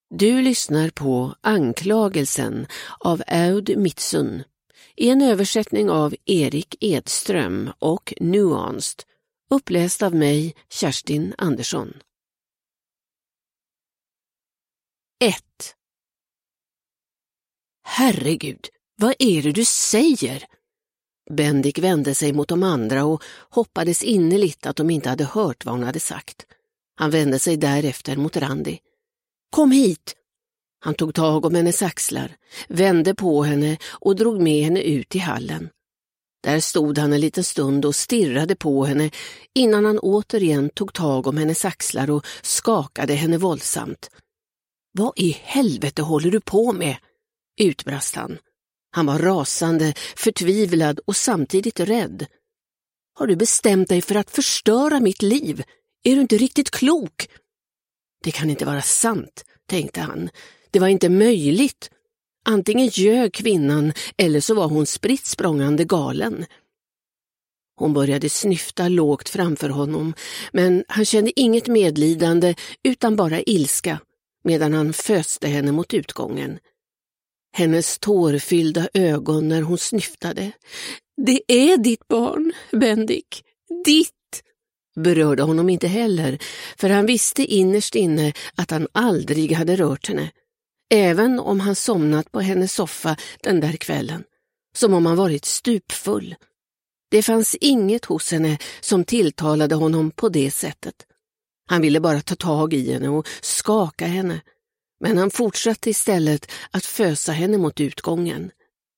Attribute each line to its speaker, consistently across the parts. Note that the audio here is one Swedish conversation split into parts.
Speaker 1: Du lyssnar på Anklagelsen av Aud Mitsun i en översättning av Erik Edström och Nuanced, uppläst av mig, Kerstin Andersson. 1. Herregud, vad är det du säger? Bendik vände sig mot de andra och hoppades innerligt att de inte hade hört vad hon hade sagt. Han vände sig därefter mot Randi. Kom hit! Han tog tag om hennes axlar, vände på henne och drog med henne ut i hallen. Där stod han en liten stund och stirrade på henne innan han återigen tog tag om hennes axlar och skakade henne våldsamt. Vad i helvete håller du på med? Utbrast han. Han var rasande, förtvivlad och samtidigt rädd. Har du bestämt dig för att förstöra mitt liv? Är du inte riktigt klok? Det kan inte vara sant, tänkte han. Det var inte möjligt. Antingen ljög kvinnan eller så var hon spritt språngande galen. Hon började snyfta lågt framför honom, men han kände inget medlidande utan bara ilska, medan han föste henne mot utgången. Hennes tårfyllda ögon när hon snyftade. Det är ditt barn, Bendik. Ditt! Berörde honom inte heller, för han visste innerst inne att han aldrig hade rört henne. Även om han somnat på hennes soffa den där kvällen, som om han varit stupfull. Det fanns inget hos henne som tilltalade honom på det sättet. Han ville bara ta tag i henne och skaka henne, men han fortsatte istället att fösa henne mot utgången.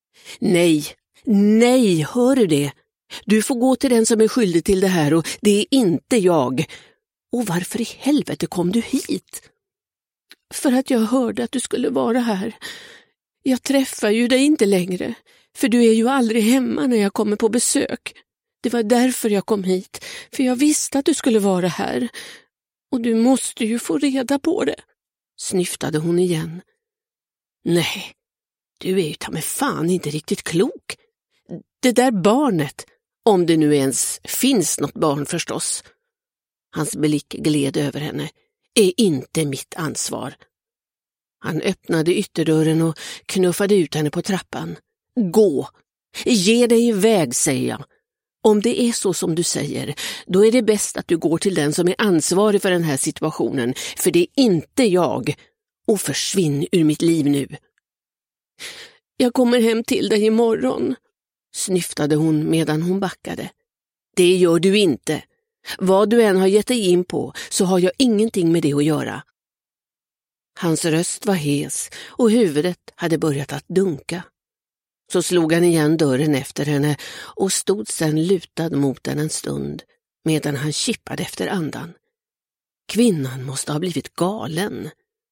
Speaker 1: Nej, hör du det? Du får gå till den som är skyldig till det här och det är inte jag. Och varför i helvete kom du hit? För att jag hörde att du skulle vara här. Jag träffar ju dig inte längre, för du är ju aldrig hemma när jag kommer på besök. Det var därför jag kom hit, för jag visste att du skulle vara här. Och du måste ju få reda på det, snyftade hon igen. Nej, du är ju ta med fan inte riktigt klok. Det där barnet, om det nu ens finns något barn förstås. Hans blick gled över henne. Är inte mitt ansvar. Han öppnade ytterdörren och knuffade ut henne på trappan. Gå! Ge dig iväg, säger jag. Om det är så som du säger, då är det bäst att du går till den som är ansvarig för den här situationen, för det är inte jag. Och försvinn ur mitt liv nu. Jag kommer hem till dig imorgon, snyftade hon medan hon backade. Det gör du inte. Vad du än har gett dig in på så har jag ingenting med det att göra. Hans röst var hes och huvudet hade börjat att dunka. Så slog han igen dörren efter henne och stod sedan lutad mot den en stund medan han kippade efter andan. Kvinnan måste ha blivit galen.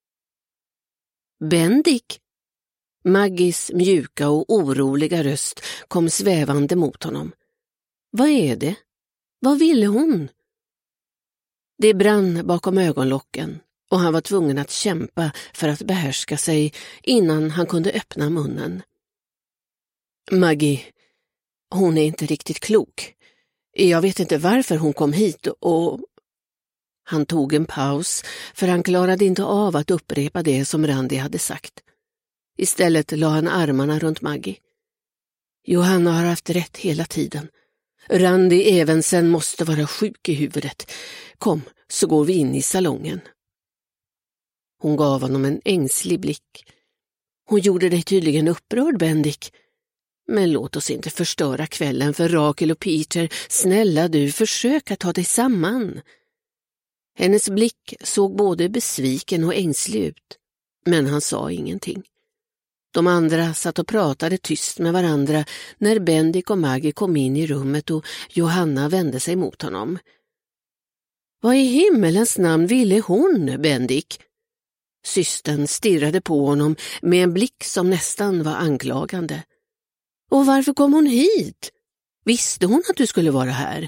Speaker 1: Bendik? Maggies mjuka och oroliga röst kom svävande mot honom. Vad är det? Vad ville hon? Det brann bakom ögonlocken och han var tvungen att kämpa för att behärska sig innan han kunde öppna munnen. Maggie, hon är inte riktigt klok. Jag vet inte varför hon kom hit och... Han tog en paus, för han klarade inte av att upprepa det som Randi hade sagt. Istället la han armarna runt Maggie. Johanna har haft rätt hela tiden. Randi Evensen måste vara sjuk i huvudet. Kom, så går vi in i salongen. Hon gav honom en ängslig blick. Hon gjorde dig tydligen upprörd, Bendik. Men låt oss inte förstöra kvällen för Rakel och Peter. Snälla du, försök att ta dig samman. Hennes blick såg både besviken och ängslig ut, men han sa ingenting. De andra satt och pratade tyst med varandra när Bendik och Maggie kom in i rummet och Johanna vände sig mot honom. Vad i himmelens namn ville hon, Bendik? Systern stirrade på honom med en blick som nästan var anklagande. Och varför kom hon hit? Visste hon att du skulle vara här?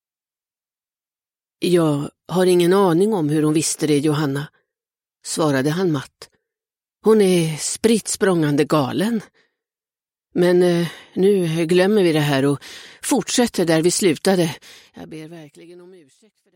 Speaker 1: Jag har ingen aning om hur hon visste det, Johanna, svarade han matt. Hon är spritt språngande galen. Men nu glömmer vi det här och fortsätter där vi slutade. Jag ber verkligen om ursäkt för